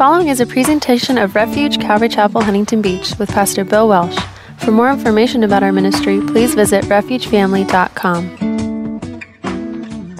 following is a presentation of Refuge Calvary Chapel, Huntington Beach with Pastor Bill Welsh. For more information about our ministry, please visit refugefamily.com.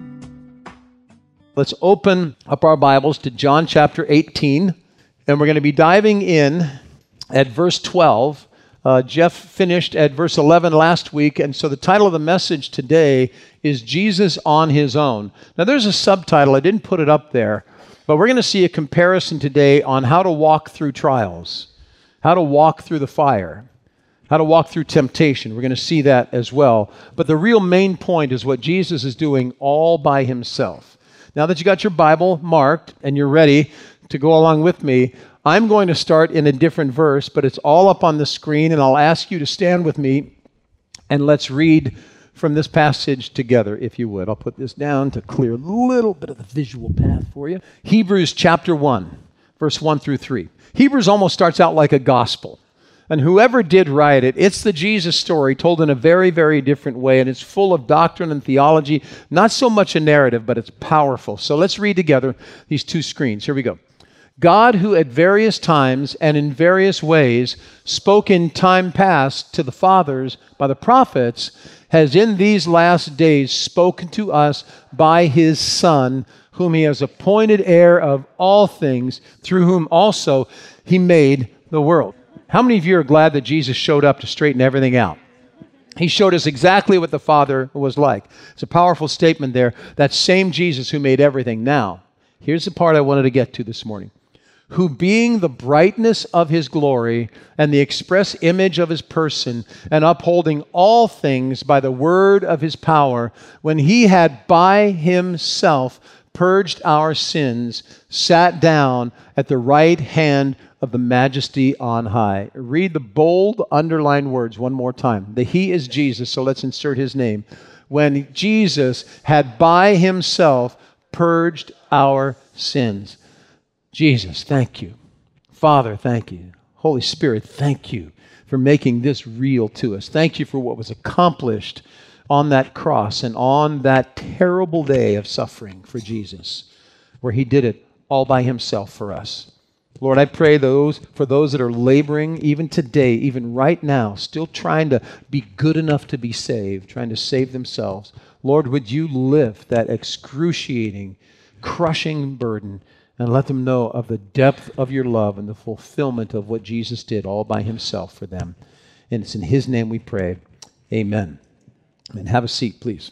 Let's open up our Bibles to John chapter 18, and we're going to be diving in at verse 12. Jeff finished at verse 11 last week, and so the title of the message today is Jesus on His Own. Now there's a subtitle, I didn't put it up there, but we're going to see a comparison today on how to walk through trials, how to walk through the fire, how to walk through temptation. We're going to see that as well. But the real main point is what Jesus is doing all by Himself. Now that you got your Bible marked and you're ready to go along with me, I'm going to start in a different verse, but it's all up on the screen, and I'll ask you to stand with me and let's read from this passage together, if you would. I'll put this down to clear a little bit of the visual path for you. Hebrews chapter 1, verse 1 through 3. Hebrews almost starts out like a gospel. And whoever did write it, it's the Jesus story told in a very, very different way, and it's full of doctrine and theology. Not so much a narrative, but it's powerful. So let's read together these two screens. Here we go. God, who at various times and in various ways spoke in time past to the fathers by the prophets, has in these last days spoken to us by His Son, whom He has appointed heir of all things, through whom also He made the world. How many of you are glad that Jesus showed up to straighten everything out? He showed us exactly what the Father was like. It's a powerful statement there. That same Jesus who made everything. Now, here's the part I wanted to get to this morning. Who being the brightness of His glory and the express image of His person, and upholding all things by the word of His power, when He had by Himself purged our sins, sat down at the right hand of the Majesty on high. Read the bold underlined words one more time. The He is Jesus, so let's insert His name. When Jesus had by Himself purged our sins. Jesus, thank you. Father, thank you. Holy Spirit, thank you for making this real to us. Thank you for what was accomplished on that cross and on that terrible day of suffering for Jesus, where He did it all by Himself for us. Lord, I pray for those that are laboring even today, even right now, still trying to be good enough to be saved, trying to save themselves. Lord, would you lift that excruciating, crushing burden and let them know of the depth of your love and the fulfillment of what Jesus did all by Himself for them. And it's in His name we pray. Amen. And have a seat, please.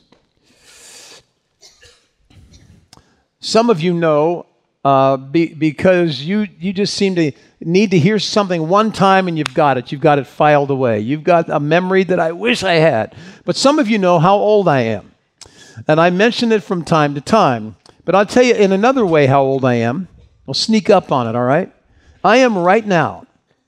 Some of you know, because you just seem to need to hear something one time and you've got it filed away. You've got a memory that I wish I had. But some of you know how old I am. And I mention it from time to time. But I'll tell you in another way how old I am. I'll sneak up on it, all right? I am right now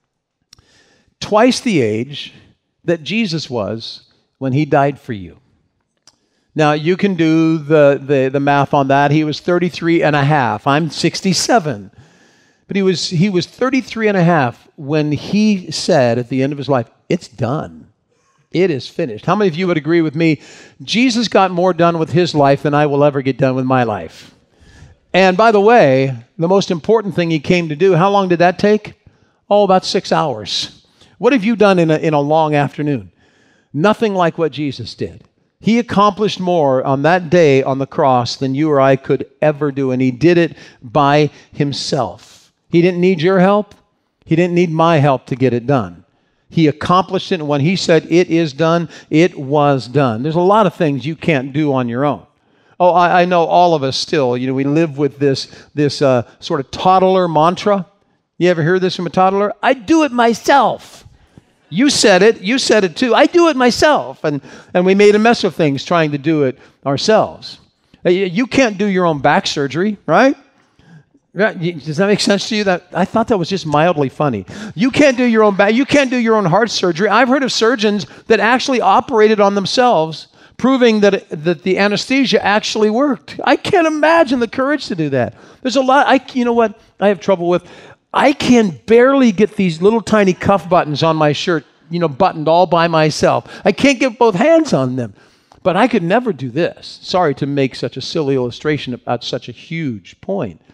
twice the age that Jesus was when He died for you. Now, you can do the math on that. He was 33 and a half. I'm 67. But he was 33 and a half when He said at the end of His life, it's done. It is finished. How many of you would agree with me? Jesus got more done with His life than I will ever get done with my life. And by the way, the most important thing He came to do, how long did that take? Oh, about 6 hours. What have you done in a long afternoon? Nothing like what Jesus did. He accomplished more on that day on the cross than you or I could ever do, and He did it by Himself. He didn't need your help. He didn't need my help to get it done. He accomplished it, and when He said it is done, it was done. There's a lot of things you can't do on your own. Oh, I know all of us still, we live with this sort of toddler mantra. You ever hear this from a toddler? I do it myself. You said it too. I do it myself. And we made a mess of things trying to do it ourselves. You can't do your own back surgery, right? Does that make sense to you? I thought that was just mildly funny. You can't do your own back. You can't do your own heart surgery. I've heard of surgeons that actually operated on themselves, proving that the anesthesia actually worked. I can't imagine the courage to do that. There's a lot. You know what I have trouble with? I can barely get these little tiny cuff buttons on my shirt, buttoned all by myself. I can't get both hands on them. But I could never do this. Sorry to make such a silly illustration about such a huge point.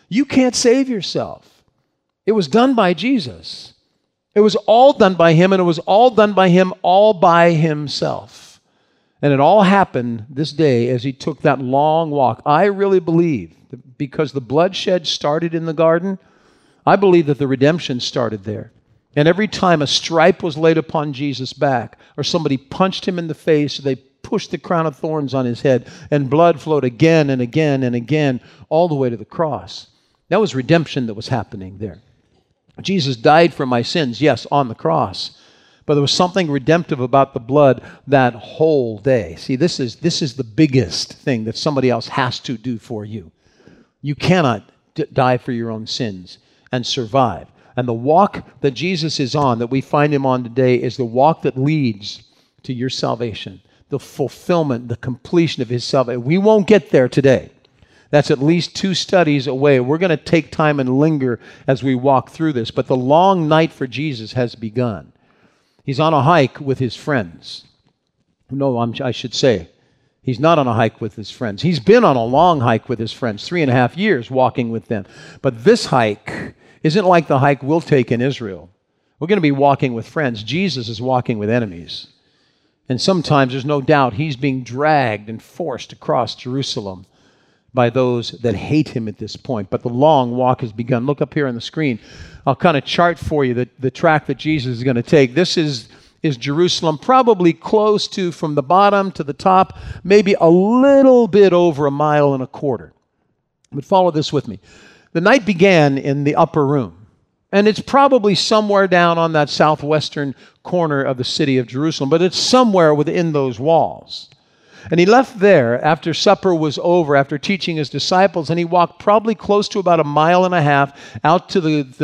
You can't save yourself. It was done by Jesus. It was all done by him, and it was all done by him all by himself. And it all happened this day as he took that long walk. I really believe that because the bloodshed started in the garden, I believe that the redemption started there. And every time a stripe was laid upon Jesus' back, or somebody punched him in the face, or they pushed the crown of thorns on his head, and blood flowed again and again and again, all the way to the cross. That was redemption that was happening there. Jesus died for my sins, yes, on the cross. But there was something redemptive about the blood that whole day. See, this is the biggest thing that somebody else has to do for you. You cannot die for your own sins and survive. And the walk that Jesus is on, that we find him on today, is the walk that leads to your salvation, the fulfillment, the completion of his salvation. We won't get there today. That's at least 2 studies away. We're going to take time and linger as we walk through this. But the long night for Jesus has begun. He's on a hike with his friends. No, I should say, he's not on a hike with his friends. He's been on a long hike with his friends, 3.5 years walking with them. But this hike isn't like the hike we'll take in Israel. We're going to be walking with friends. Jesus is walking with enemies. And sometimes there's no doubt he's being dragged and forced across Jerusalem by those that hate him at this point. But the long walk has begun. Look up here on the screen. I'll kind of chart for you the track that Jesus is going to take. This is Jerusalem, probably close to, from the bottom to the top, maybe a little bit over 1.25 miles. But follow this with me. The night began in the upper room, and it's probably somewhere down on that southwestern corner of the city of Jerusalem, but it's somewhere within those walls. And he left there after supper was over, after teaching his disciples, and he walked probably close to about 1.5 miles out to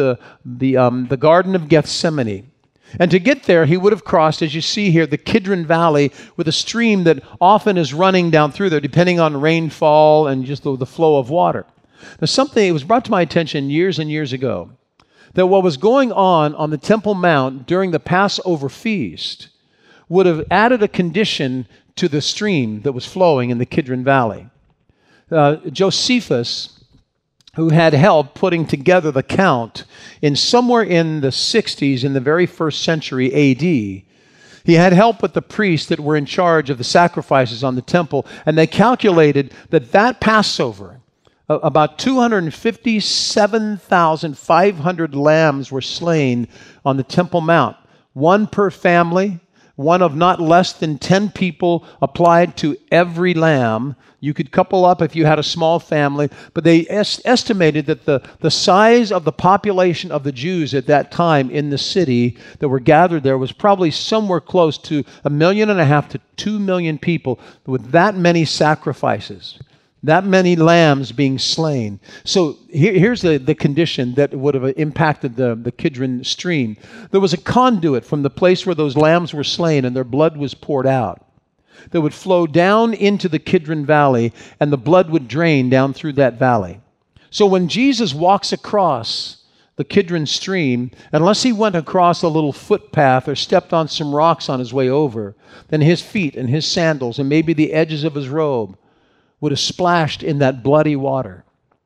the Garden of Gethsemane. And to get there, he would have crossed, as you see here, the Kidron Valley with a stream that often is running down through there, depending on rainfall and just the flow of water. Now, it was brought to my attention years and years ago that what was going on the Temple Mount during the Passover feast would have added a condition to the stream that was flowing in the Kidron Valley. Josephus, who had help putting together the count somewhere in the 60s, in the very first century A.D., he had help with the priests that were in charge of the sacrifices on the temple, and they calculated that Passover, about 257,500 lambs were slain on the Temple Mount, one per family, one of not less than 10 people applied to every lamb. You could couple up if you had a small family, but they estimated that the size of the population of the Jews at that time in the city that were gathered there was probably somewhere close to 1.5 million to 2 million people, with that many sacrifices, that many lambs being slain. So here's the condition that would have impacted the Kidron stream. There was a conduit from the place where those lambs were slain and their blood was poured out that would flow down into the Kidron Valley, and the blood would drain down through that valley. So when Jesus walks across the Kidron stream, unless he went across a little footpath or stepped on some rocks on his way over, then his feet and his sandals and maybe the edges of his robe would have splashed in that bloody water.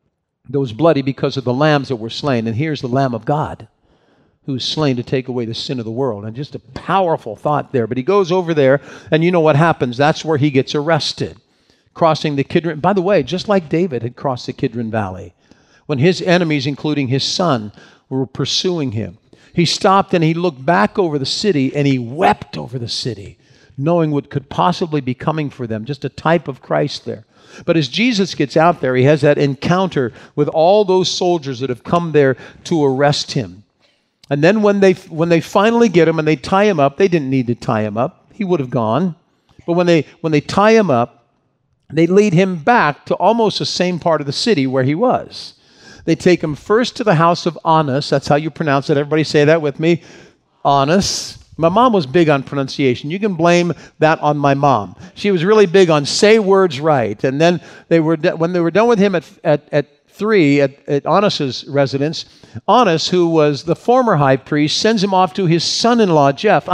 It was bloody because of the lambs that were slain. And here's the Lamb of God who was slain to take away the sin of the world. And just a powerful thought there. But he goes over there, and you know what happens. That's where he gets arrested, crossing the Kidron. By the way, just like David had crossed the Kidron Valley, when his enemies, including his son, were pursuing him, he stopped and he looked back over the city and he wept over the city, knowing what could possibly be coming for them. Just a type of Christ there. But as Jesus gets out there, he has that encounter with all those soldiers that have come there to arrest him. And then when they finally get him and they tie him up, they didn't need to tie him up. He would have gone. But when they tie him up, they lead him back to almost the same part of the city where he was. They take him first to the house of Annas. That's how you pronounce it. Everybody say that with me. Annas. My mom was big on pronunciation. You can blame that on my mom. She was really big on say words right. And then when they were done with him at 3 at Annas' residence, Annas, who was the former high priest, sends him off to his son-in-law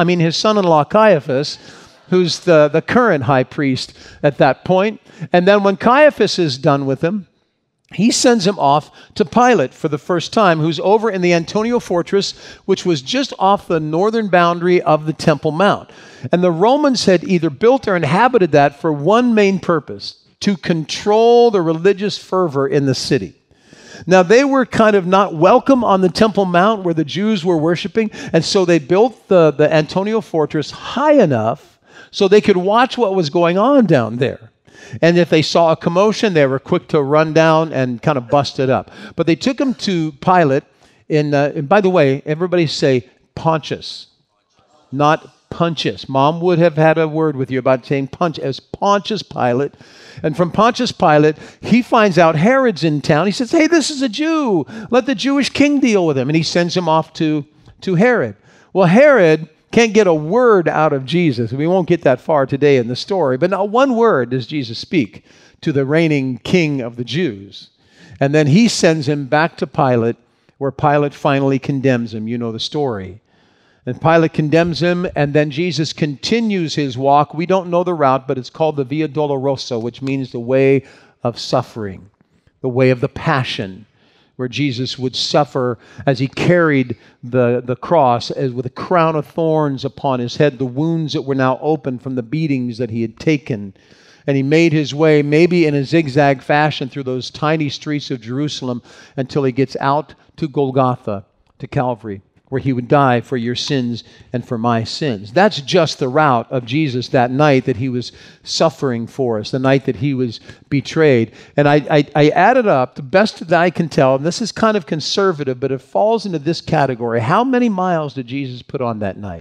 Caiaphas, who's the current high priest at that point. And then when Caiaphas is done with him, he sends him off to Pilate for the first time, who's over in the Antonia fortress, which was just off the northern boundary of the Temple Mount. And the Romans had either built or inhabited that for one main purpose: to control the religious fervor in the city. Now, they were kind of not welcome on the Temple Mount where the Jews were worshiping, and so they built the Antonia fortress high enough so they could watch what was going on down there. And if they saw a commotion, they were quick to run down and kind of bust it up. But they took him to Pilate, and by the way, everybody say Pontius, not Pontius. Mom would have had a word with you about saying Pontius, as Pontius Pilate. And from Pontius Pilate, he finds out Herod's in town. He says, hey, this is a Jew. Let the Jewish king deal with him. And he sends him off to Herod. Well, Herod can't get a word out of Jesus. We won't get that far today in the story, but not one word does Jesus speak to the reigning king of the Jews. And then he sends him back to Pilate, where Pilate finally condemns him. You know the story. And Pilate condemns him, and then Jesus continues his walk. We don't know the route, but it's called the Via Dolorosa, which means the way of suffering, the way of the passion, where Jesus would suffer as he carried the cross as with a crown of thorns upon his head, the wounds that were now open from the beatings that he had taken. And he made his way, maybe in a zigzag fashion, through those tiny streets of Jerusalem until he gets out to Golgotha, to Calvary, where he would die for your sins and for my sins. That's just the route of Jesus that night that he was suffering for us, the night that he was betrayed. And I added up, the best that I can tell, and this is kind of conservative, but it falls into this category. How many miles did Jesus put on that night?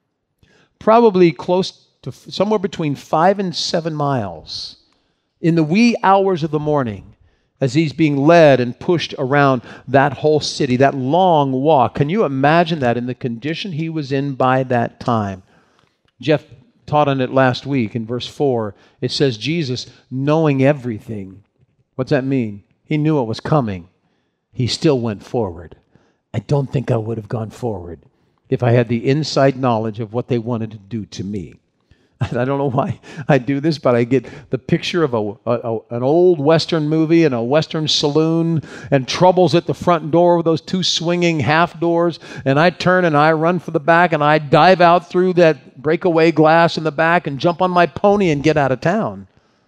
Probably close to somewhere between 5 and 7 miles in the wee hours of the morning, as he's being led and pushed around that whole city, that long walk. Can you imagine that in the condition he was in by that time? Jeff taught on it last week in verse 4. It says, Jesus, knowing everything. What's that mean? He knew what was coming. He still went forward. I don't think I would have gone forward if I had the inside knowledge of what they wanted to do to me. I don't know why I do this, but I get the picture of an old Western movie in a Western saloon and troubles at the front door with those two swinging half doors. And I turn and I run for the back and I dive out through that breakaway glass in the back and jump on my pony and get out of town.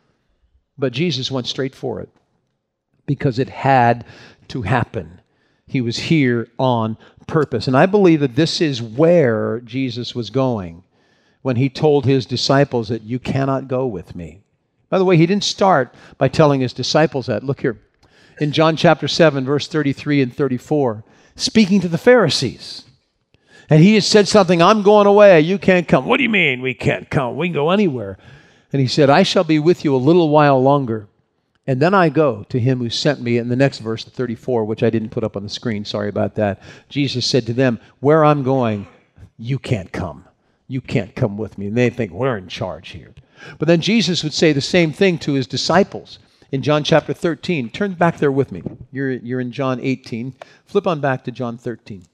But Jesus went straight for it because it had to happen. He was here on purpose. And I believe that this is where Jesus was going when he told his disciples that you cannot go with me. By the way, he didn't start by telling his disciples that. Look here, in John chapter 7, verse 33 and 34, speaking to the Pharisees. And he had said something, I'm going away, you can't come. What do you mean we can't come? We can go anywhere. And he said, I shall be with you a little while longer, and then I go to him who sent me. In the next verse, 34, which I didn't put up on the screen, sorry about that. Jesus said to them, where I'm going, you can't come. You can't come with me. And they think, we're in charge here. But then Jesus would say the same thing to his disciples in John chapter 13. Turn back there with me. You're in John 18. Flip on back to John 13.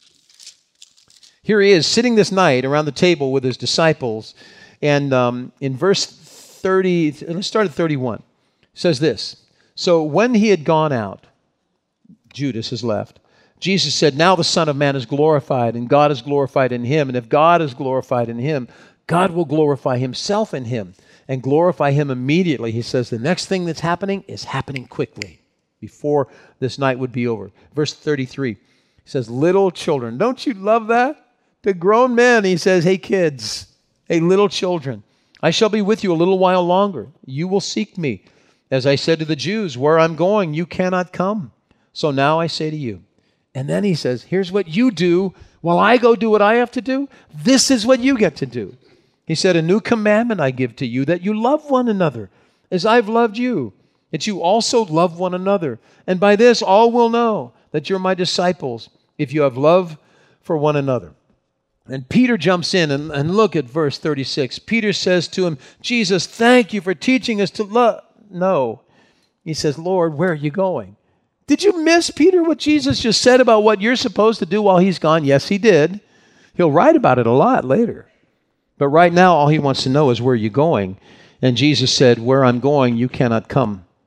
Here he is sitting this night around the table with his disciples. And in verse 30, let's start at 31. It says this. So when he had gone out, Judas has left. Jesus said, now the Son of Man is glorified, and God is glorified in him. And if God is glorified in him, God will glorify himself in him and glorify him immediately. He says the next thing that's happening is happening quickly before this night would be over. Verse 33, he says, little children. Don't you love that? To grown men, he says, hey kids, hey little children, I shall be with you a little while longer. You will seek me. As I said to the Jews, where I'm going, you cannot come. So now I say to you. And then he says, here's what you do while I go do what I have to do. This is what you get to do. He said, a new commandment I give to you, that you love one another as I've loved you, that you also love one another. And by this all will know that you're my disciples, if you have love for one another. And Peter jumps in and look at verse 36. Peter says to him, Jesus, thank you for teaching us to love. No. He says, Lord, where are you going? Did you miss, Peter, what Jesus just said about what you're supposed to do while he's gone? Yes, he did. He'll write about it a lot later. But right now, all he wants to know is where you're going. And Jesus said, where I'm going, you cannot come.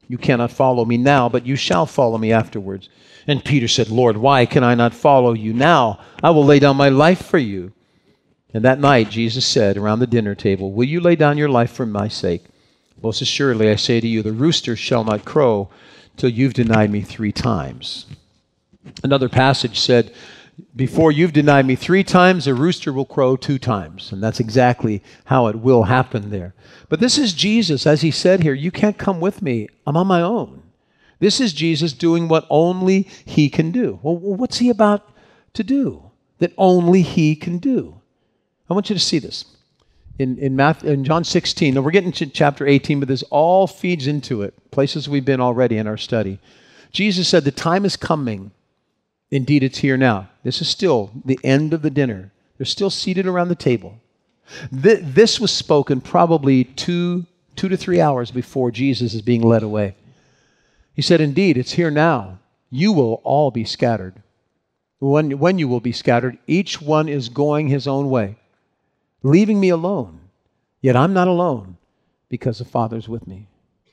You cannot follow me now, but you shall follow me afterwards." And Peter said, "Lord, why can I not follow you now? I will lay down my life for you." And that night Jesus said around the dinner table, "Will you lay down your life for my sake? Most assuredly, I say to you, the rooster shall not crow till you've denied me 3 times. Another passage said, "Before you've denied me 3 times, a rooster will crow 2 times." And that's exactly how it will happen there. But this is Jesus, as he said here, "You can't come with me. I'm on my own." This is Jesus doing what only he can do. Well, what's he about to do that only he can do? I want you to see this. In John 16, now we're getting to chapter 18, but this all feeds into it, places we've been already in our study. Jesus said, "The time is coming. Indeed, it's here now." This is still the end of the dinner. They're still seated around the table. This was spoken probably 2 to 3 hours before Jesus is being led away. He said, "Indeed, it's here now. You will all be scattered. When you will be scattered, each one is going his own way, leaving me alone. Yet I'm not alone, because the Father's with me."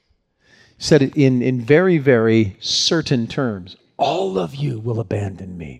He said it in very, very certain terms. All of you will abandon me.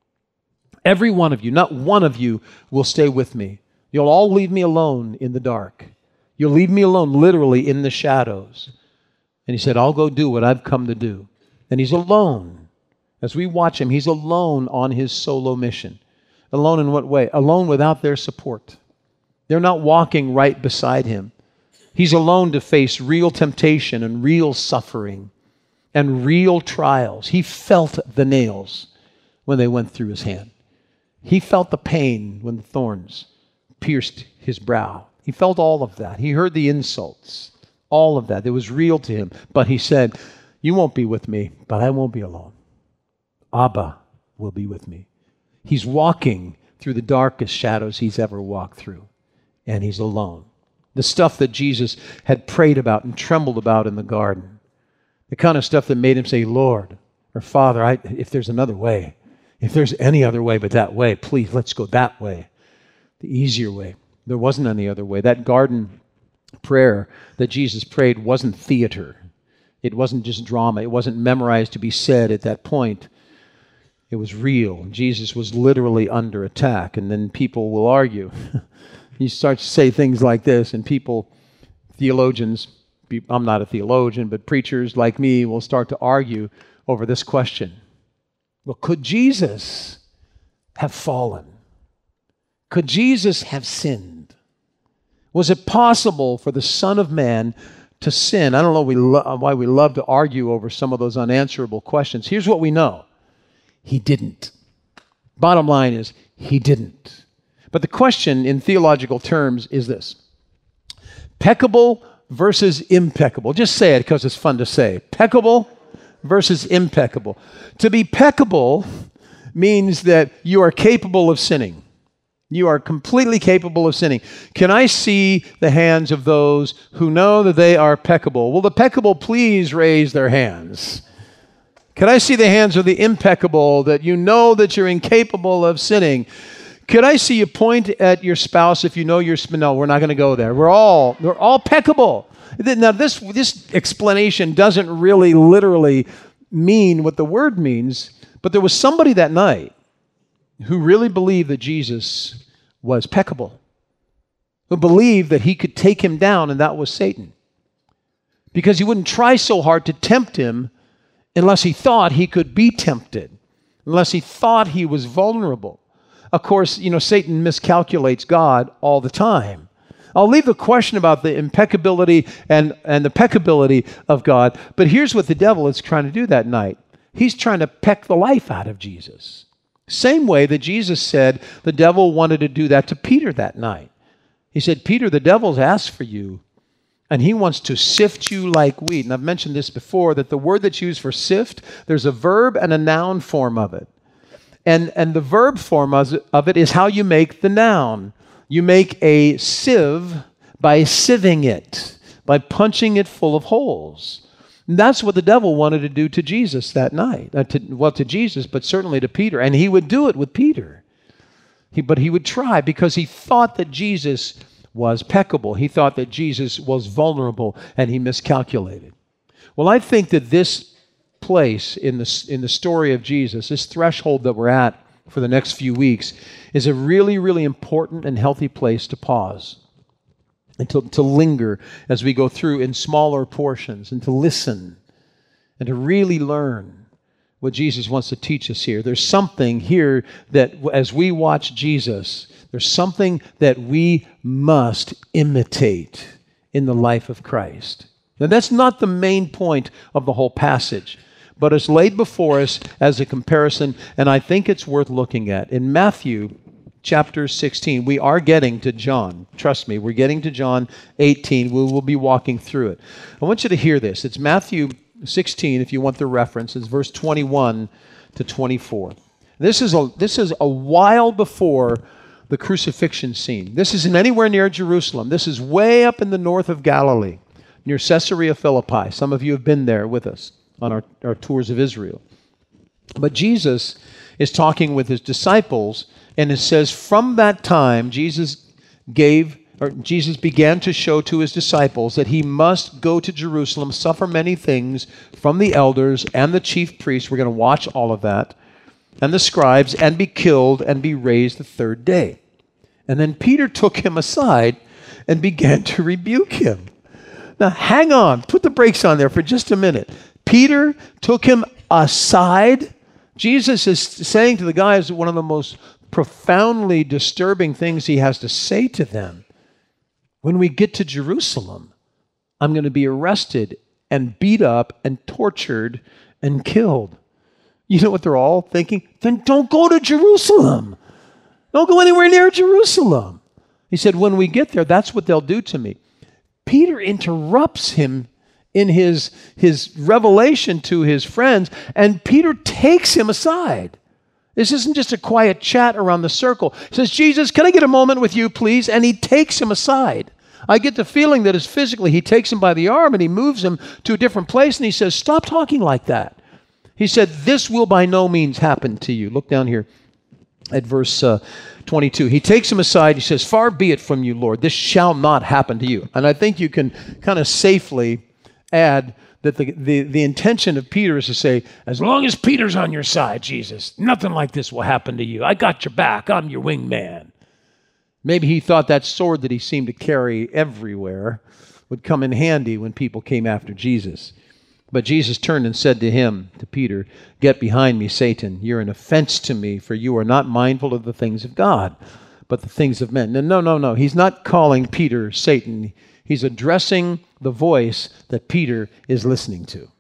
Every one of you, not one of you, will stay with me. You'll all leave me alone in the dark. You'll leave me alone literally in the shadows. And he said, "I'll go do what I've come to do." And he's alone. As we watch him, he's alone on his solo mission. Alone in what way? Alone without their support. They're not walking right beside him. He's alone to face real temptation and real suffering and real trials. He felt the nails when they went through his hand. He felt the pain when the thorns pierced his brow. He felt all of that. He heard the insults, all of that. It was real to him. But he said, "You won't be with me, but I won't be alone. Abba will be with me." He's walking through the darkest shadows he's ever walked through, and he's alone. The stuff that Jesus had prayed about and trembled about in the garden, the kind of stuff that made him say, "Lord," or "Father, if there's another way, if there's any other way but that way, please, let's go that way, the easier way." There wasn't any other way. That garden prayer that Jesus prayed wasn't theater. It wasn't just drama. It wasn't memorized to be said at that point. It was real. Jesus was literally under attack. And then people will argue. You start to say things like this, and people, theologians, I'm not a theologian, but preachers like me will start to argue over this question. Well, could Jesus have fallen? Could Jesus have sinned? Was it possible for the Son of Man to sin? I don't know why we love to argue over some of those unanswerable questions. Here's what we know. He didn't. Bottom line is, he didn't. But the question in theological terms is this: peccable versus impeccable. Just say it because it's fun to say. Peccable versus impeccable. To be peccable means that you are capable of sinning. You are completely capable of sinning. Can I see the hands of those who know that they are peccable? Will the peccable please raise their hands? Can I see the hands of the impeccable, that you know that you're incapable of sinning? Could I see you point at your spouse if you know you're... No, we're not going to go there. We're all peccable. Now, this explanation doesn't really literally mean what the word means, but there was somebody that night who really believed that Jesus was peccable, who believed that he could take him down, and that was Satan. Because he wouldn't try so hard to tempt him unless he thought he could be tempted, unless he thought he was vulnerable. Of course, Satan miscalculates God all the time. I'll leave the question about the impeccability and the peccability of God, but here's what the devil is trying to do that night. He's trying to peck the life out of Jesus. Same way that Jesus said the devil wanted to do that to Peter that night. He said, "Peter, the devil's asked for you, and he wants to sift you like wheat." And I've mentioned this before, that the word that's used for sift, there's a verb and a noun form of it. And the verb form of it is how you make the noun. You make a sieve by sieving it, by punching it full of holes. And that's what the devil wanted to do to Jesus that night. To Jesus, but certainly to Peter. And he would do it with Peter. But he would try, because he thought that Jesus was peccable. He thought that Jesus was vulnerable, and he miscalculated. Well, I think that this place in the story of Jesus, this threshold that we're at for the next few weeks, is a really, really important and healthy place to pause and to linger as we go through in smaller portions and to listen and to really learn what Jesus wants to teach us here. There's something here that as we watch Jesus, there's something that we must imitate in the life of Christ. Now, that's not the main point of the whole passage, but it's laid before us as a comparison, and I think it's worth looking at. In Matthew chapter 16, we are getting to John. Trust me, we're getting to John 18. We will be walking through it. I want you to hear this. It's Matthew 16, if you want the reference. It's verse 21 to 24. This is a while before the crucifixion scene. This isn't anywhere near Jerusalem. This is way up in the north of Galilee, near Caesarea Philippi. Some of you have been there with us on our tours of Israel. But Jesus is talking with his disciples, and it says, from that time, Jesus began to show to his disciples that he must go to Jerusalem, suffer many things from the elders and the chief priests. We're going to watch all of that. And the scribes, and be killed and be raised the third day. And then Peter took him aside and began to rebuke him. Now, hang on. Put the brakes on there for just a minute. Peter took him aside. Jesus is saying to the guys one of the most profoundly disturbing things he has to say to them. When we get to Jerusalem, I'm going to be arrested and beat up and tortured and killed. You know what they're all thinking? Then don't go to Jerusalem. Don't go anywhere near Jerusalem. He said, when we get there, that's what they'll do to me. Peter interrupts him in his revelation to his friends, and Peter takes him aside. This isn't just a quiet chat around the circle. He says, Jesus, can I get a moment with you, please? And he takes him aside. I get the feeling that physically he takes him by the arm and he moves him to a different place, and he says, stop talking like that. He said, this will by no means happen to you. Look down here at verse 22. He takes him aside. He says, far be it from you, Lord. This shall not happen to you. And I think you can kind of safely add that the intention of Peter is to say, as long as Peter's on your side, Jesus, nothing like this will happen to you. I got your back. I'm your wingman. Maybe he thought that sword that he seemed to carry everywhere would come in handy when people came after Jesus. But Jesus turned and said to him, to Peter, get behind me, Satan. You're an offense to me, for you are not mindful of the things of God, but the things of men. No. He's not calling Peter Satan. He's addressing the voice that Peter is listening to.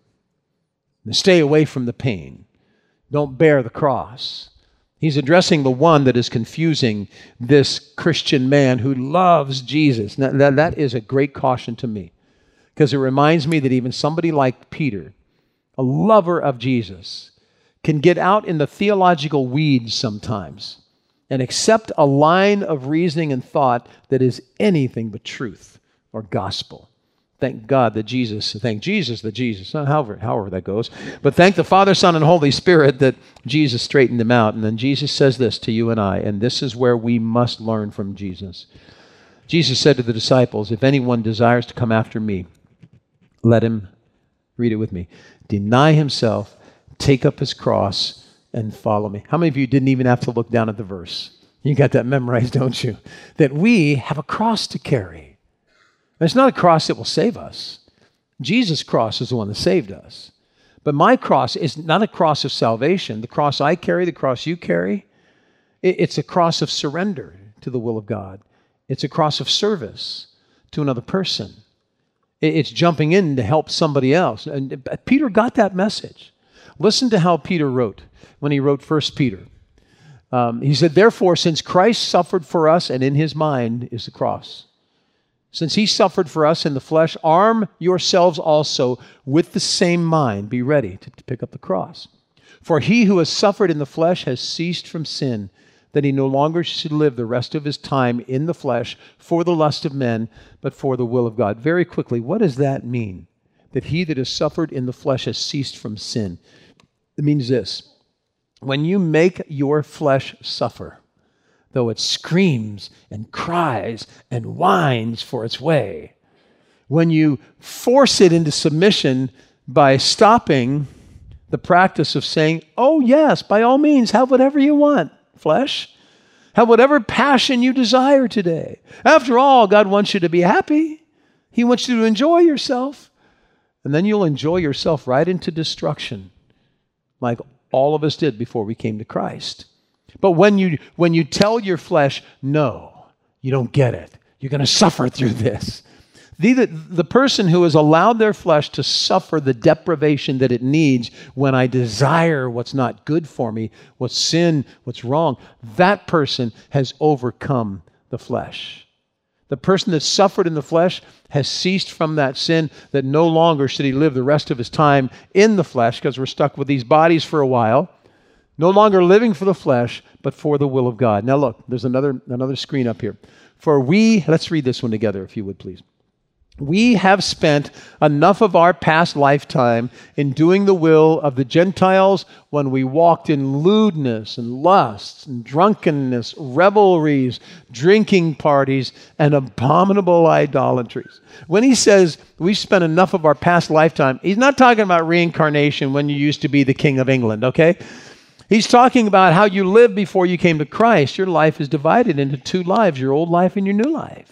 Now, stay away from the pain. Don't bear the cross. He's addressing the one that is confusing this Christian man who loves Jesus. Now, that is a great caution to me. Because it reminds me that even somebody like Peter, a lover of Jesus, can get out in the theological weeds sometimes and accept a line of reasoning and thought that is anything but truth or gospel. Thank God that Jesus, however that goes, but thank the Father, Son, and Holy Spirit that Jesus straightened him out. And then Jesus says this to you and I, and this is where we must learn from Jesus. Jesus said to the disciples, if anyone desires to come after me, let him, read it with me, deny himself, take up his cross, and follow me. How many of you didn't even have to look down at the verse? You got that memorized, don't you? That we have a cross to carry. And it's not a cross that will save us. Jesus' cross is the one that saved us. But my cross is not a cross of salvation. The cross I carry, the cross you carry, it's a cross of surrender to the will of God. It's a cross of service to another person. It's jumping in to help somebody else. And Peter got that message. Listen to how Peter wrote when he wrote 1 Peter. He said, therefore, since Christ suffered for us, and in his mind is the cross, since he suffered for us in the flesh, arm yourselves also with the same mind. Be ready to pick up the cross. For he who has suffered in the flesh has ceased from sin, that he no longer should live the rest of his time in the flesh for the lust of men, but for the will of God. Very quickly, what does that mean? That he that has suffered in the flesh has ceased from sin. It means this. When you make your flesh suffer, though it screams and cries and whines for its way, when you force it into submission by stopping the practice of saying, oh yes, by all means, have whatever you want, flesh. Have whatever passion you desire today. After all, God wants you to be happy. He wants you to enjoy yourself. And then you'll enjoy yourself right into destruction, like all of us did before we came to Christ. But when you tell your flesh, no, you don't get it. You're going to suffer through this. The person who has allowed their flesh to suffer the deprivation that it needs when I desire what's not good for me, what's sin, what's wrong, that person has overcome the flesh. The person that suffered in the flesh has ceased from that sin, that no longer should he live the rest of his time in the flesh, because we're stuck with these bodies for a while, no longer living for the flesh, but for the will of God. Now look, there's another screen up here. Let's read this one together, if you would please. We have spent enough of our past lifetime in doing the will of the Gentiles when we walked in lewdness and lust and drunkenness, revelries, drinking parties, and abominable idolatries. When he says we spent enough of our past lifetime, he's not talking about reincarnation when you used to be the King of England, okay? He's talking about how you lived before you came to Christ. Your life is divided into two lives, your old life and your new life.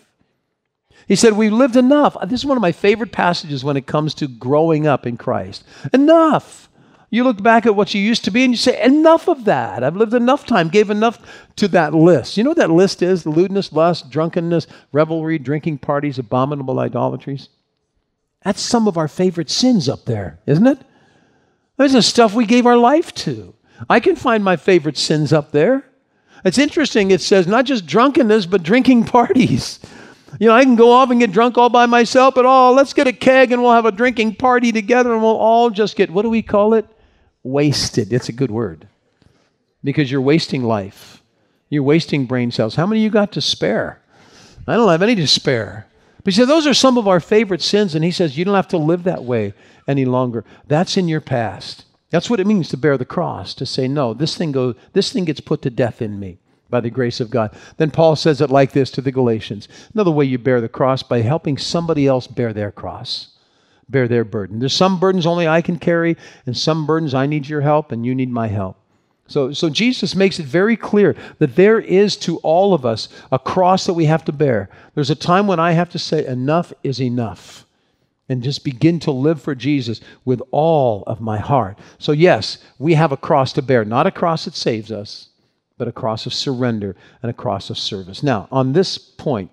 He said, we've lived enough. This is one of my favorite passages when it comes to growing up in Christ. Enough. You look back at what you used to be and you say, enough of that. I've lived enough time, gave enough to that list. You know what that list is? Lewdness, lust, drunkenness, revelry, drinking parties, abominable idolatries. That's some of our favorite sins up there, isn't it? There's the stuff we gave our life to. I can find my favorite sins up there. It's interesting, it says not just drunkenness, but drinking parties. You know, I can go off and get drunk all by myself, but let's get a keg and we'll have a drinking party together and we'll all just get, what do we call it? Wasted. It's a good word. Because you're wasting life. You're wasting brain cells. How many of you got to spare? I don't have any to spare. But he said, those are some of our favorite sins, and he says, you don't have to live that way any longer. That's in your past. That's what it means to bear the cross, to say, no, this thing gets put to death in me by the grace of God. Then Paul says it like this to the Galatians. Another way you bear the cross, by helping somebody else bear their cross, bear their burden. There's some burdens only I can carry, and some burdens I need your help, and you need my help. So Jesus makes it very clear that there is to all of us a cross that we have to bear. There's a time when I have to say, enough is enough, and just begin to live for Jesus with all of my heart. So yes, we have a cross to bear, not a cross that saves us, but a cross of surrender and a cross of service. Now, on this point,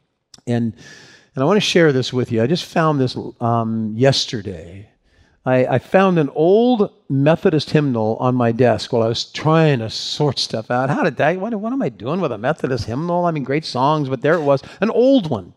and I want to share this with you. I just found this yesterday. I found an old Methodist hymnal on my desk while I was trying to sort stuff out. What am I doing with a Methodist hymnal? I mean, great songs, but there it was, an old one.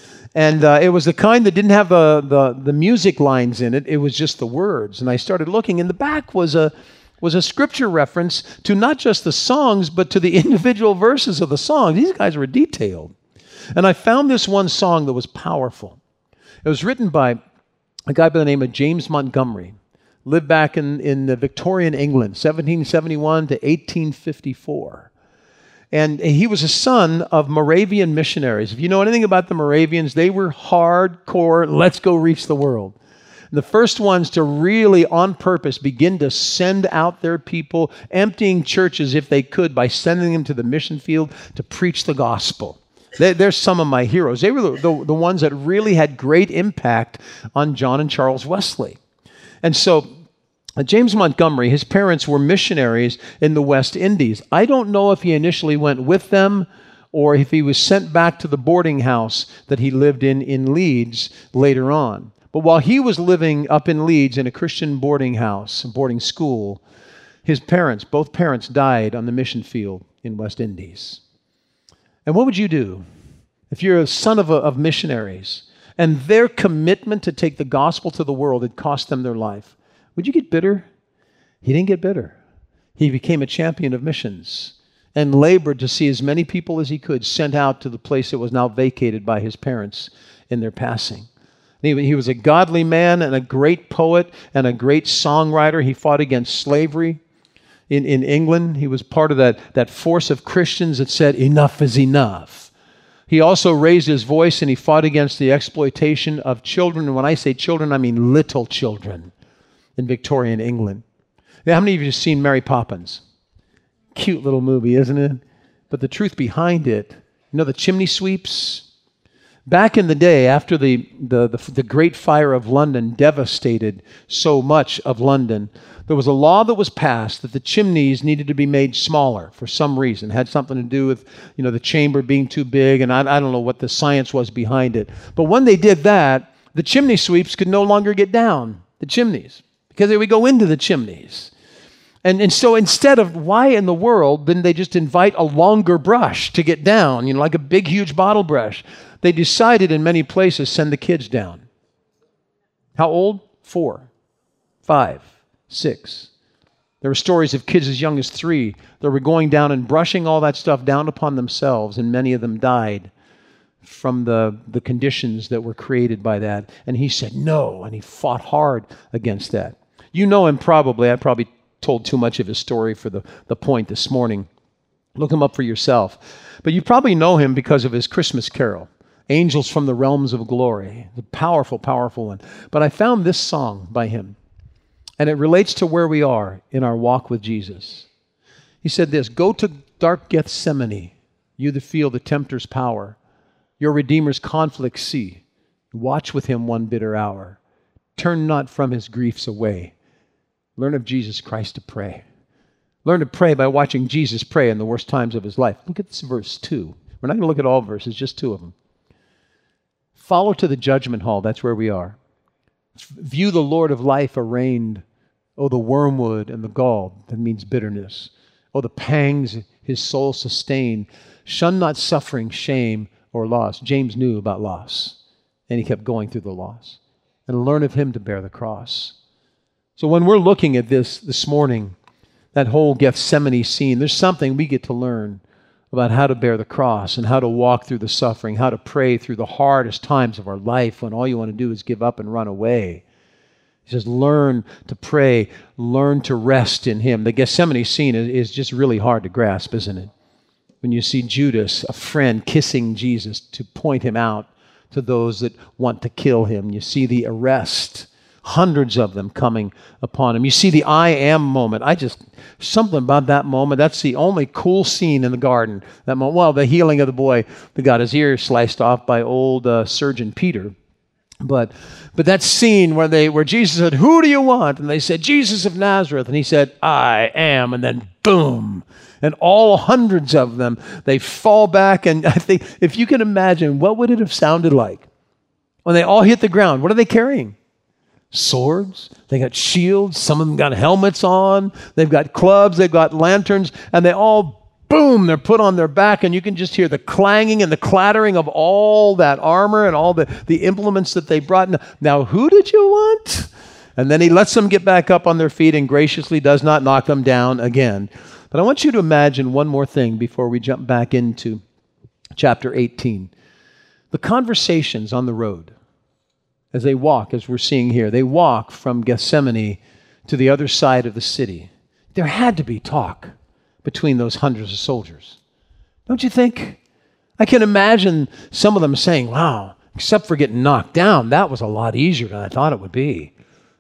And it was the kind that didn't have the music lines in it. It was just the words. And I started looking, and the back was a scripture reference to not just the songs, but to the individual verses of the song. These guys were detailed. And I found this one song that was powerful. It was written by a guy by the name of James Montgomery. Lived back in Victorian England, 1771 to 1854. And he was a son of Moravian missionaries. If you know anything about the Moravians, they were hardcore, let's go reach the world. And the first ones to really, on purpose, begin to send out their people, emptying churches if they could by sending them to the mission field to preach the gospel. They're some of my heroes. They were the ones that really had great impact on John and Charles Wesley. And so James Montgomery, his parents were missionaries in the West Indies. I don't know if he initially went with them or if he was sent back to the boarding house that he lived in Leeds later on. But while he was living up in Leeds in a Christian boarding house, boarding school, both parents died on the mission field in West Indies. And what would you do if you're a son of missionaries and their commitment to take the gospel to the world had cost them their life? Would you get bitter? He didn't get bitter. He became a champion of missions and labored to see as many people as he could sent out to the place that was now vacated by his parents in their passing. He was a godly man and a great poet and a great songwriter. He fought against slavery in England. He was part of that force of Christians that said, enough is enough. He also raised his voice and he fought against the exploitation of children. And when I say children, I mean little children. in Victorian England. Now, how many of you have seen Mary Poppins? Cute little movie, isn't it? But the truth behind it, the chimney sweeps. Back in the day, after the Great Fire of London devastated so much of London, there was a law that was passed that the chimneys needed to be made smaller for some reason. It had something to do with, the chamber being too big, and I don't know what the science was behind it. But when they did that, the chimney sweeps could no longer get down the chimneys because they would go into the chimneys. And so instead of, why in the world didn't they just invite a longer brush to get down, like a big, huge bottle brush? They decided in many places, send the kids down. How old? 4, 5, 6. There were stories of kids as young as 3 that were going down and brushing all that stuff down upon themselves, and many of them died from the conditions that were created by that. And he said no, and he fought hard against that. You know him probably. I probably told too much of his story for the point this morning. Look him up for yourself. But you probably know him because of his Christmas carol, Angels from the Realms of Glory. The powerful, powerful one. But I found this song by him, and it relates to where we are in our walk with Jesus. He said this, "Go to dark Gethsemane, you that feel the tempter's power. Your Redeemer's conflict see. Watch with him one bitter hour. Turn not from his griefs away. Learn of Jesus Christ to pray." Learn to pray by watching Jesus pray in the worst times of his life. Look at this verse 2. We're not going to look at all verses, just 2 of them. Follow to the judgment hall. That's where we are. View the Lord of life arraigned. Oh, the wormwood and the gall. That means bitterness. Oh, the pangs his soul sustained. Shun not suffering, shame, or loss. James knew about loss, and he kept going through the loss. And learn of him to bear the cross. So when we're looking at this morning, that whole Gethsemane scene, there's something we get to learn about how to bear the cross and how to walk through the suffering, how to pray through the hardest times of our life when all you want to do is give up and run away. He says, learn to pray, learn to rest in him. The Gethsemane scene is just really hard to grasp, isn't it? When you see Judas, a friend, kissing Jesus to point him out to those that want to kill him. You see the arrest, hundreds of them coming upon him. You see the I am moment. Something about that moment, that's the only cool scene in the garden. That moment, well, the healing of the boy that got his ear sliced off by old surgeon Peter. But that scene where Jesus said, "Who do you want?" And they said, "Jesus of Nazareth." And he said, "I am." And then boom. And all hundreds of them, they fall back. And I think, if you can imagine, what would it have sounded like when they all hit the ground? What are they carrying? Swords, they got shields, some of them got helmets on, they've got clubs, they've got lanterns, and they all, boom, they're put on their back, and you can just hear the clanging and the clattering of all that armor and all the implements that they brought. Now, who did you want? And then he lets them get back up on their feet and graciously does not knock them down again. But I want you to imagine one more thing before we jump back into chapter 18. The conversations on the road. As they walk, as we're seeing here, they walk from Gethsemane to the other side of the city. There had to be talk between those hundreds of soldiers. Don't you think? I can imagine some of them saying, "Wow, except for getting knocked down, that was a lot easier than I thought it would be."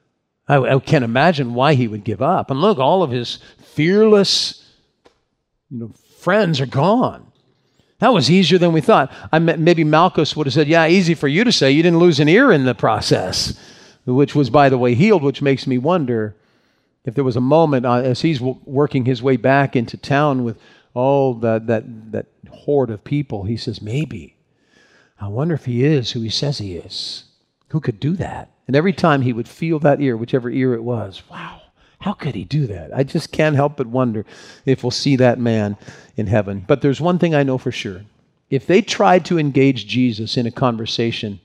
I can't imagine why he would give up. And look, all of his fearless friends are gone. That was easier than we thought. Maybe Malchus would have said, "Yeah, easy for you to say. You didn't lose an ear in the process," which was, by the way, healed, which makes me wonder if there was a moment as he's working his way back into town with all that horde of people, he says, "Maybe. I wonder if he is who he says he is. Who could do that?" And every time he would feel that ear, whichever ear it was, wow. How could he do that? I just can't help but wonder if we'll see that man in heaven. But there's one thing I know for sure. If they tried to engage Jesus in a conversation,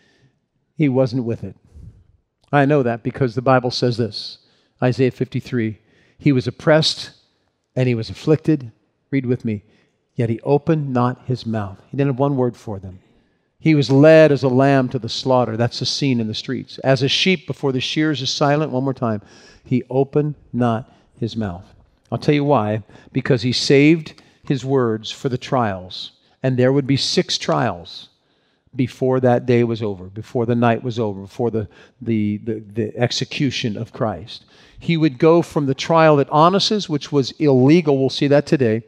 he wasn't with it. I know that because the Bible says this. Isaiah 53, he was oppressed and he was afflicted. Read with me. Yet he opened not his mouth. He didn't have one word for them. He was led as a lamb to the slaughter. That's the scene in the streets. As a sheep before the shears is silent. One more time. He opened not his mouth. I'll tell you why. Because he saved his words for the trials. And there would be 6 trials. before that day was over, before the night was over, before the execution of Christ. He would go from the trial at Onassis, which was illegal, we'll see that today,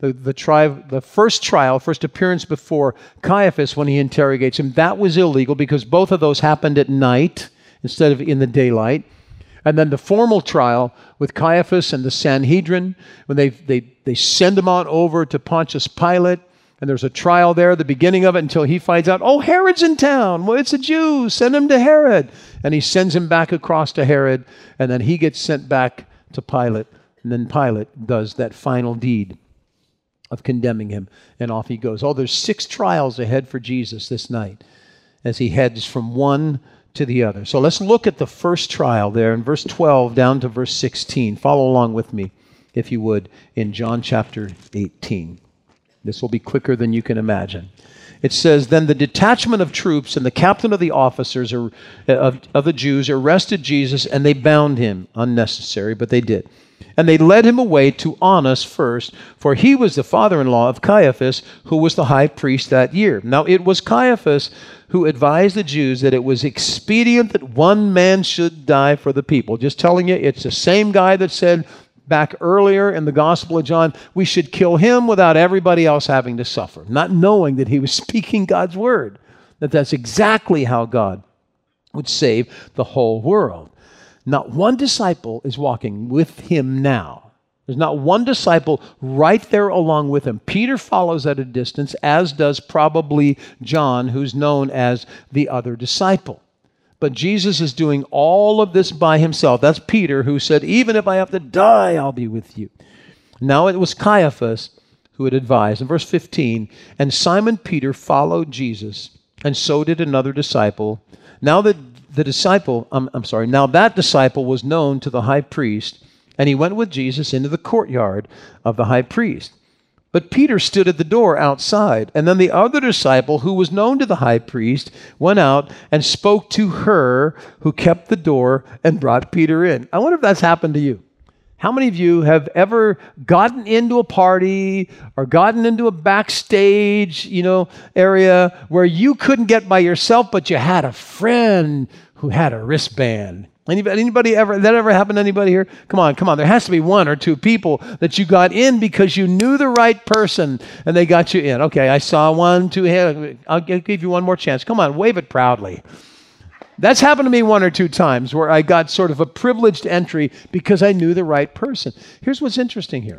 the first appearance before Caiaphas when he interrogates him, that was illegal because both of those happened at night instead of in the daylight. And then the formal trial with Caiaphas and the Sanhedrin, when they send him on over to Pontius Pilate, and there's a trial there, the beginning of it, until he finds out, oh, Herod's in town. Well, it's a Jew. Send him to Herod. And he sends him back across to Herod, and then he gets sent back to Pilate. And then Pilate does that final deed of condemning him, and off he goes. Oh, there's 6 trials ahead for Jesus this night as he heads from one to the other. So let's look at the first trial there in verse 12 down to verse 16. Follow along with me, if you would, in John chapter 18. This will be quicker than you can imagine. It says, then the detachment of troops and the captain of the officers of the Jews arrested Jesus, and they bound him. Unnecessary, but they did. And they led him away to Annas first, for he was the father-in-law of Caiaphas, who was the high priest that year. Now it was Caiaphas who advised the Jews that it was expedient that one man should die for the people. Just telling you, it's the same guy that said back earlier in the Gospel of John, we should kill him without everybody else having to suffer, not knowing that he was speaking God's word, that's exactly how God would save the whole world. Not one disciple is walking with him now. There's not one disciple right there along with him. Peter follows at a distance, as does probably John, who's known as the other disciple. But Jesus is doing all of this by himself. That's Peter, who said, even if I have to die, I'll be with you. Now it was Caiaphas who had advised. In verse 15, and Simon Peter followed Jesus, and so did another disciple. Now that disciple was known to the high priest, and he went with Jesus into the courtyard of the high priest. But Peter stood at the door outside, and then the other disciple, who was known to the high priest, went out and spoke to her who kept the door and brought Peter in. I wonder if that's happened to you. How many of you have ever gotten into a party or gotten into a backstage, area where you couldn't get by yourself, but you had a friend who had a wristband? Anybody ever, that ever happened to anybody here? Come on. There has to be 1 or 2 people that you got in because you knew the right person and they got you in. Okay, I saw 1, 2. I'll give you one more chance. Come on, wave it proudly. That's happened to me 1 or 2 times where I got sort of a privileged entry because I knew the right person. Here's what's interesting here.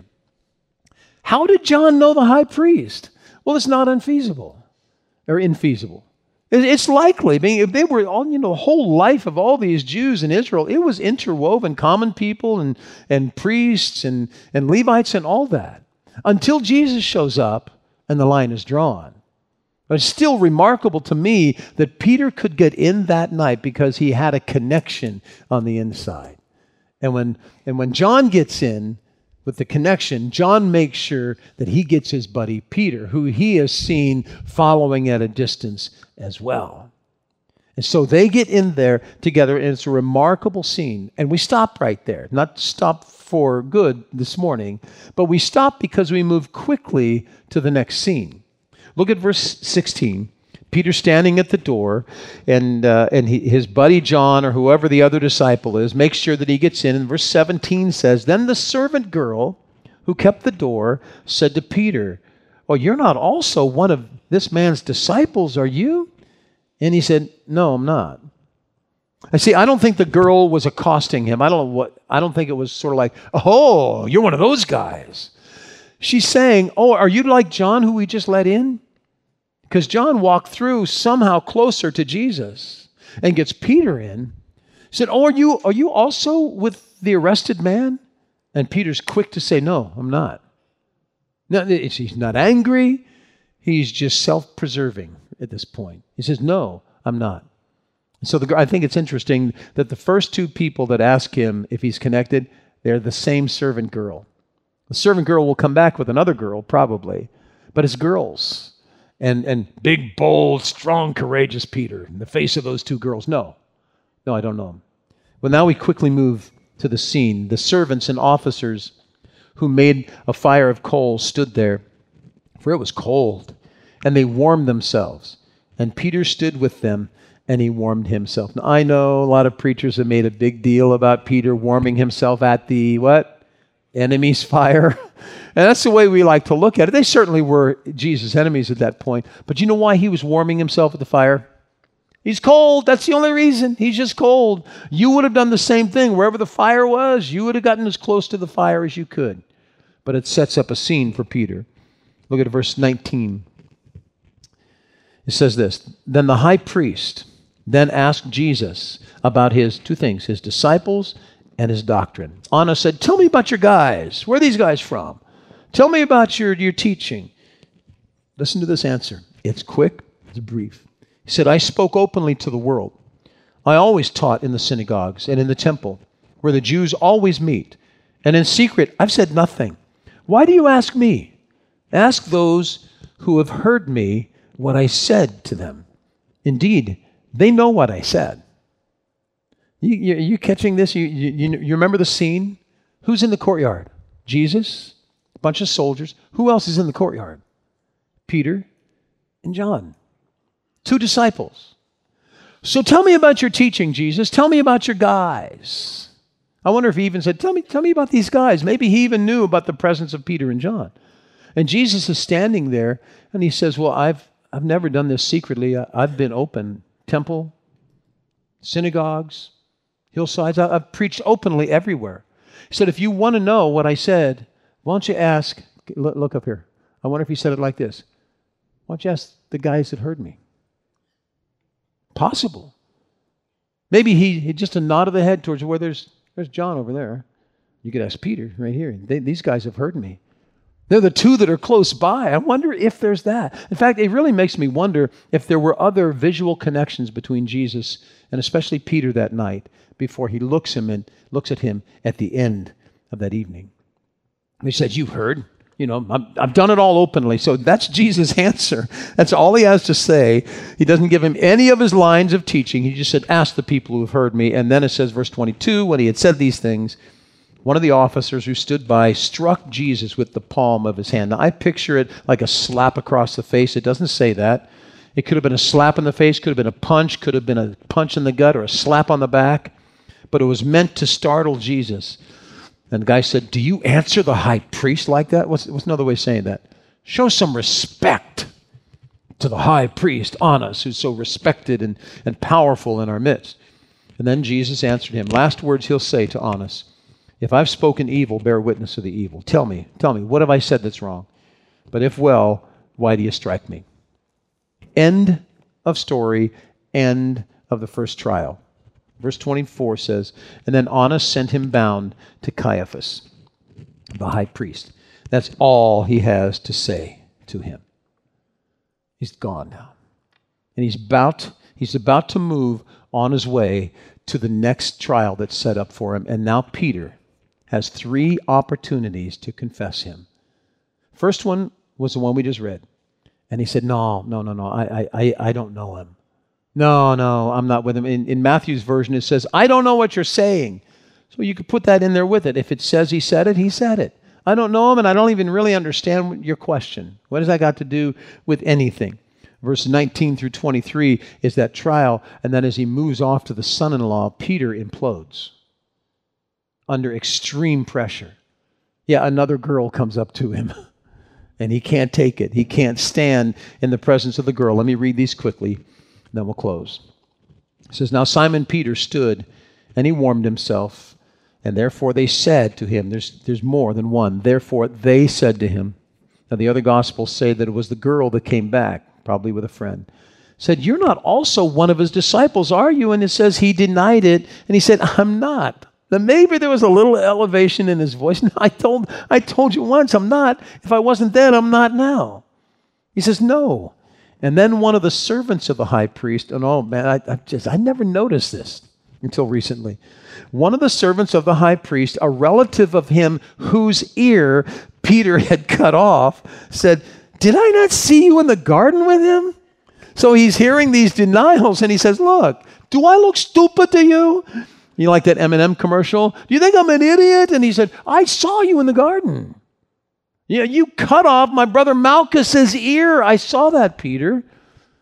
How did John know the high priest? Well, it's not unfeasible or infeasible. It's likely. I mean, if they were all, the whole life of all these Jews in Israel, it was interwoven, common people and priests and Levites and all that, until Jesus shows up and the line is drawn. But it's still remarkable to me that Peter could get in that night because he had a connection on the inside. And when John gets in with the connection, John makes sure that he gets his buddy Peter, who he has seen following at a distance as well. And so they get in there together, and it's a remarkable scene. And we stop right there, not stop for good this morning, but we stop because we move quickly to the next scene. Look at verse 16. Peter standing at the door, and his buddy John, or whoever the other disciple is, makes sure that he gets in. And verse 17 says, then the servant girl who kept the door said to Peter, well, you're not also one of this man's disciples, are you? And he said, no, I'm not. I see, I don't think the girl was accosting him. I don't think it was sort of like, oh, you're one of those guys. She's saying, oh, are you like John who we just let in? Because John walked through somehow closer to Jesus and gets Peter in. He said, oh, are you also with the arrested man? And Peter's quick to say, no, I'm not. No, he's not angry. He's just self-preserving at this point. He says, no, I'm not. So I think it's interesting that the first 2 people that ask him if he's connected, they're the same servant girl. The servant girl will come back with another girl, probably, but it's girls. And big, bold, strong, courageous Peter in the face of those 2 girls. No, I don't know him. Well, now we quickly move to the scene. The servants and officers who made a fire of coals stood there, for it was cold, and they warmed themselves. And Peter stood with them, and he warmed himself. Now, I know a lot of preachers have made a big deal about Peter warming himself at the, what? Enemy's fire. And that's the way we like to look at it. They certainly were Jesus' enemies at that point. But you know why he was warming himself at the fire? He's cold. That's the only reason. He's just cold. You would have done the same thing. Wherever the fire was, you would have gotten as close to the fire as you could. But it sets up a scene for Peter. Look at verse 19. It says this, Then the high priest then asked Jesus about his two things, his disciples and his doctrine. Anna said, tell me about your guys. Where are these guys from? Tell me about your teaching. Listen to this answer. It's quick, it's brief. He said, I spoke openly to the world. I always taught in the synagogues and in the temple, where the Jews always meet. And in secret, I've said nothing. Why do you ask me? Ask those who have heard me what I said to them. Indeed, they know what I said. You catching this? You remember the scene? Who's in the courtyard? Jesus, a bunch of soldiers. Who else is in the courtyard? Peter and John. Two disciples. So tell me about your teaching, Jesus. Tell me about your guys. I wonder if he even said, tell me about these guys. Maybe he even knew about the presence of Peter and John. And Jesus is standing there, and he says, well, I've never done this secretly. I've been open. Temple, synagogues, hillsides. I've preached openly everywhere. He said, if you want to know what I said, why don't you ask, look up here. I wonder if he said it like this. Why don't you ask the guys that heard me? Possible. Maybe he just a nod of the head towards where there's John over there. You could ask Peter right here. These guys have heard me. They're the two that are close by. I wonder if there's that. In fact, it really makes me wonder if there were other visual connections between Jesus and especially Peter that night before he looks at him at the end of that evening. He said, you've heard. I've done it all openly. So that's Jesus' answer. That's all he has to say. He doesn't give him any of his lines of teaching. He just said, ask the people who have heard me. And then it says, verse 22, when he had said these things, one of the officers who stood by struck Jesus with the palm of his hand. Now, I picture it like a slap across the face. It doesn't say that. It could have been a slap in the face, could have been a punch, could have been a punch in the gut or a slap on the back. But it was meant to startle Jesus. And the guy said, do you answer the high priest like that? What's another way of saying that? Show some respect to the high priest, Annas, who's so respected and powerful in our midst. And then Jesus answered him. Last words he'll say to Annas. If I've spoken evil, bear witness of the evil. Tell me, what have I said that's wrong? But if well, why do you strike me? End of story, end of the first trial. Verse 24 says, and then Annas sent him bound to Caiaphas, the high priest. That's all he has to say to him. He's gone now. And he's about to move on his way to the next trial that's set up for him. And now Peter has 3 opportunities to confess him. First one was the one we just read. And he said, no, I don't know him. No, I'm not with him. In Matthew's version, it says, I don't know what you're saying. So you could put that in there with it. If it says he said it, he said it. I don't know him, and I don't even really understand your question. What has that got to do with anything? Verse 19 through 23 is that trial, and then as he moves off to the son-in-law, Peter implodes under extreme pressure. Yeah, another girl comes up to him, and he can't take it. He can't stand in the presence of the girl. Let me read these quickly, then we'll close. It says, now Simon Peter stood, and he warmed himself, and therefore they said to him, there's more than one. Therefore they said to him, now the other Gospels say that it was the girl that came back, probably with a friend, said, you're not also one of his disciples, are you? And it says he denied it, and he said, I'm not. Now maybe there was a little elevation in his voice. No, I told you once, I'm not. If I wasn't then, I'm not now. He says, no. And then one of the servants of the high priest, and oh man, I never noticed this until recently. One of the servants of the high priest, a relative of him whose ear Peter had cut off, said, did I not see you in the garden with him? So he's hearing these denials, and he says, look, do I look stupid to you? You like that M&M commercial? Do you think I'm an idiot? And he said, I saw you in the garden. Yeah, you cut off my brother Malchus's ear. I saw that, Peter.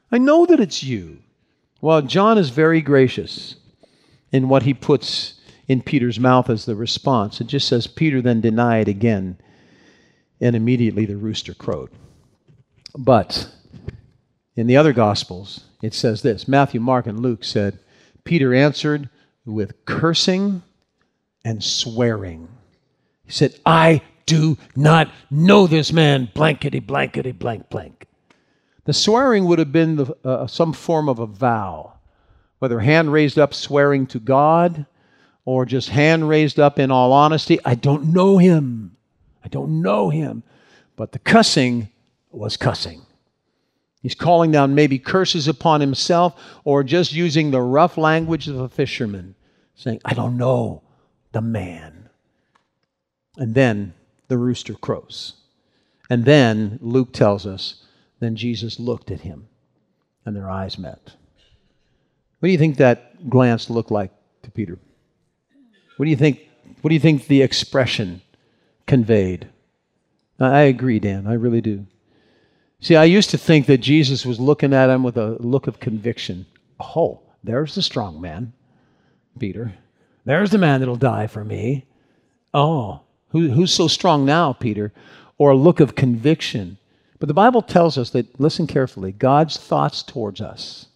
I know that it's you. Well, John is very gracious in what he puts in Peter's mouth as the response. It just says, Peter then denied again, and immediately the rooster crowed. But in the other Gospels, it says this. Matthew, Mark, and Luke said, Peter answered with cursing and swearing. He said, I do not know this man, blankety, blankety, blank, blank. The swearing would have been some form of a vow, whether hand raised up swearing to God or just hand raised up in all honesty. I don't know him. I don't know him. But the cussing was cussing. He's calling down maybe curses upon himself or just using the rough language of a fisherman, saying, I don't know the man. And then the rooster crows. And then Luke tells us, then Jesus looked at him and their eyes met. What do you think that glance looked like to Peter? What do you think the expression conveyed? I agree, Dan. I really do. See, I used to think that Jesus was looking at him with a look of conviction. Oh, there's the strong man, Peter. There's the man that'll die for me. Oh, who's so strong now, Peter? Or a look of conviction. But the Bible tells us that, listen carefully, God's thoughts towards us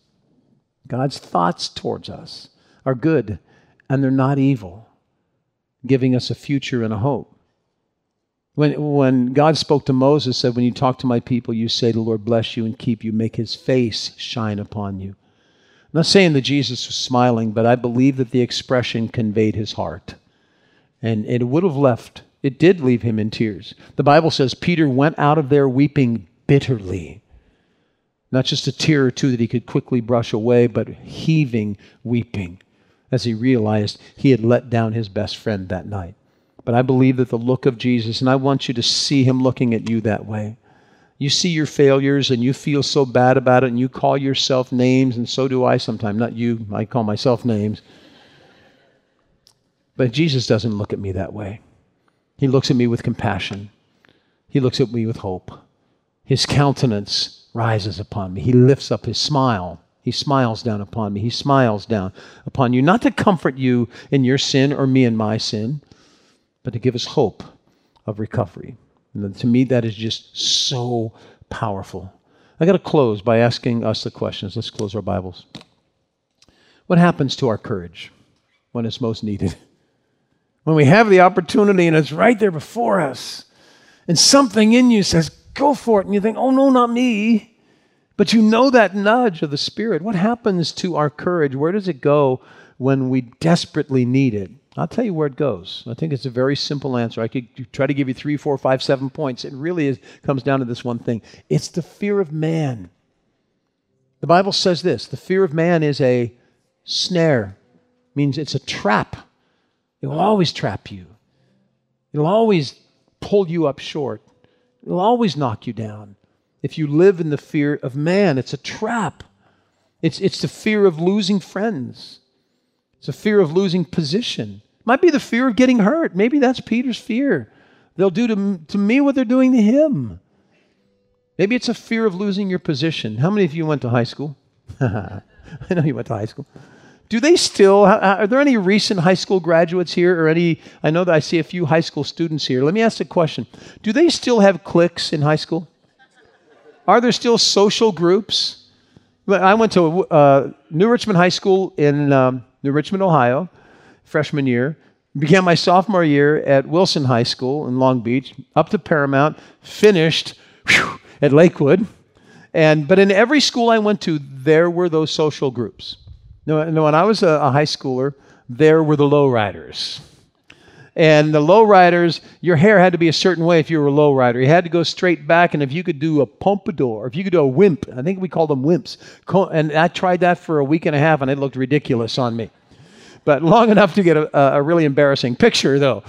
are good, and they're not evil, giving us a future and a hope. When God spoke to Moses, said, when you talk to my people, you say, the Lord bless you and keep you, make his face shine upon you. I'm not saying that Jesus was smiling, but I believe that the expression conveyed his heart. And it did leave him in tears. The Bible says Peter went out of there weeping bitterly. Not just a tear or two that he could quickly brush away, but heaving, weeping, as he realized he had let down his best friend that night. But I believe that the look of Jesus, and I want you to see him looking at you that way. You see your failures and you feel so bad about it and you call yourself names, and so do I sometimes. Not you, I call myself names. But Jesus doesn't look at me that way. He looks at me with compassion. He looks at me with hope. His countenance rises upon me. He lifts up his smile. He smiles down upon me. He smiles down upon you, not to comfort you in your sin or me in my sin, but to give us hope of recovery. And to me, that is just so powerful. I got to close by asking us the questions. Let's close our Bibles. What happens to our courage when it's most needed? When we have the opportunity and it's right there before us, and something in you says, go for it, and you think, oh no, not me. But you know that nudge of the Spirit. What happens to our courage? Where does it go when we desperately need it? I'll tell you where it goes. I think it's a very simple answer. I could try to give you 3, 4, 5, 7 points. It really comes down to this one thing. It's the fear of man. The Bible says this, the fear of man is a snare. It means it's a trap. It will always trap you. It'll always pull you up short. It'll always knock you down. If you live in the fear of man, it's a trap. It's the fear of losing friends. It's a fear of losing position. It might be the fear of getting hurt. Maybe that's Peter's fear. They'll do to me what they're doing to him. Maybe it's a fear of losing your position. How many of you went to high school? I know you went to high school. Do they still, are there any recent high school graduates here or any, I know that I see a few high school students here. Let me ask a question. Do they still have cliques in high school? Are there still social groups? I went to New Richmond High School in New Richmond, Ohio, freshman year. Began my sophomore year at Wilson High School in Long Beach, up to Paramount, finished at Lakewood. But in every school I went to, there were those social groups. No, when I was a high schooler, there were the lowriders. And the lowriders, your hair had to be a certain way if you were a lowrider. You had to go straight back, and if you could do a pompadour, if you could do a wimp, I think we called them wimps. And I tried that for a week and a half, and it looked ridiculous on me. But long enough to get a really embarrassing picture, though.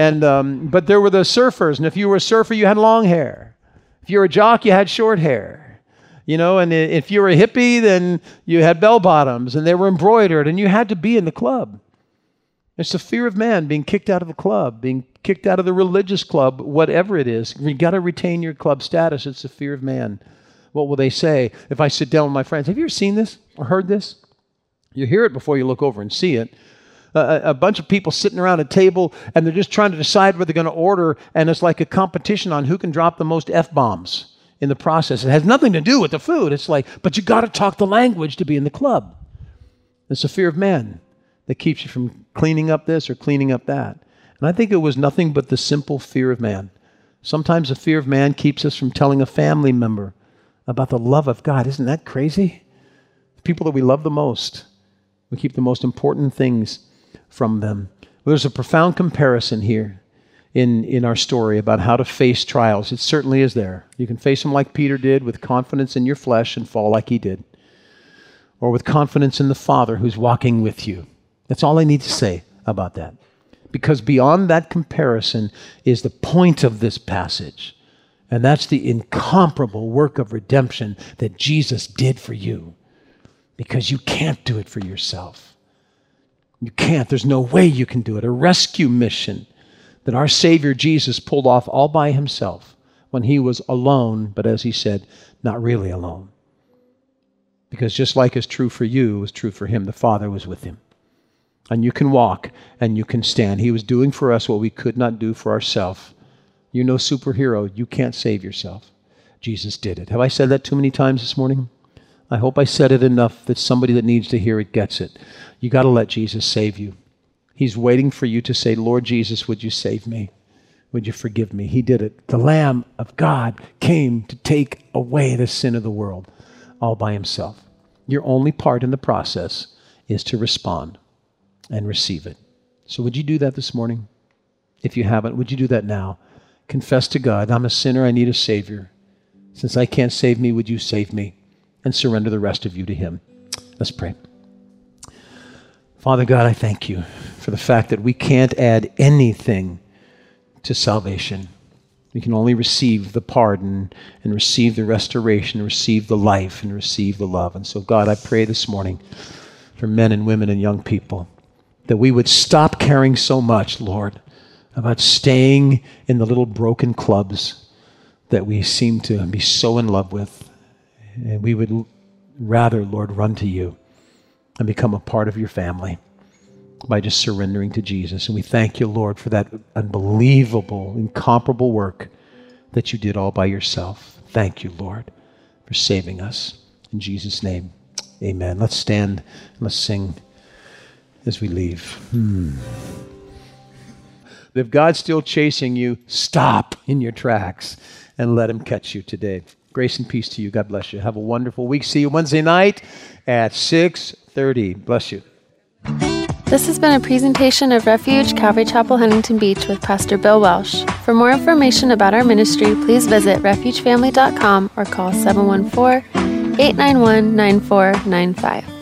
But there were the surfers, and if you were a surfer, you had long hair. If you were a jock, you had short hair. You know, and if you were a hippie, then you had bell bottoms, and they were embroidered, and you had to be in the club. It's the fear of man being kicked out of the club, being kicked out of the religious club, whatever it is. You've got to retain your club status. It's the fear of man. What will they say if I sit down with my friends? Have you ever seen this or heard this? You hear it before you look over and see it. A bunch of people sitting around a table, and they're just trying to decide what they're going to order, and it's like a competition on who can drop the most F-bombs in the process. It has nothing to do with the food. It's like, but you got to talk the language to be in the club. It's the fear of man that keeps you from cleaning up this or cleaning up that. And I think it was nothing but the simple fear of man. Sometimes the fear of man keeps us from telling a family member about the love of God. Isn't that crazy? The people that we love the most, we keep the most important things from them. Well, there's a profound comparison here in our story about how to face trials. It certainly is there. You can face them like Peter did, with confidence in your flesh, and fall like he did. Or with confidence in the Father who's walking with you. That's all I need to say about that. Because beyond that comparison is the point of this passage. And that's the incomparable work of redemption that Jesus did for you. Because you can't do it for yourself. You can't. There's no way you can do it. A rescue mission that our Savior Jesus pulled off all by himself when he was alone, but as he said, not really alone. Because just like is true for you, was true for him. The Father was with him. And you can walk and you can stand. He was doing for us what we could not do for ourselves. You're no superhero. You can't save yourself. Jesus did it. Have I said that too many times this morning? I hope I said it enough that somebody that needs to hear it gets it. You got to let Jesus save you. He's waiting for you to say, Lord Jesus, would you save me? Would you forgive me? He did it. The Lamb of God came to take away the sin of the world all by himself. Your only part in the process is to respond and receive it. So would you do that this morning? If you haven't, would you do that now? Confess to God, I'm a sinner, I need a Savior. Since I can't save me, would you save me? And surrender the rest of you to him. Let's pray. Father God, I thank you for the fact that we can't add anything to salvation. We can only receive the pardon and receive the restoration, receive the life and receive the love. And so God, I pray this morning for men and women and young people that we would stop caring so much, Lord, about staying in the little broken clubs that we seem to be so in love with. And we would rather, Lord, run to you and become a part of your family by just surrendering to Jesus. And we thank you, Lord, for that unbelievable, incomparable work that you did all by yourself. Thank you, Lord, for saving us. In Jesus' name, amen. Let's stand and let's sing as we leave. If God's still chasing you, stop in your tracks and let him catch you today. Grace and peace to you. God bless you. Have a wonderful week. See you Wednesday night at 6:30. Bless you. This has been a presentation of Refuge Calvary Chapel, Huntington Beach with Pastor Bill Welsh. For more information about our ministry, please visit refugefamily.com or call 714-891-9495.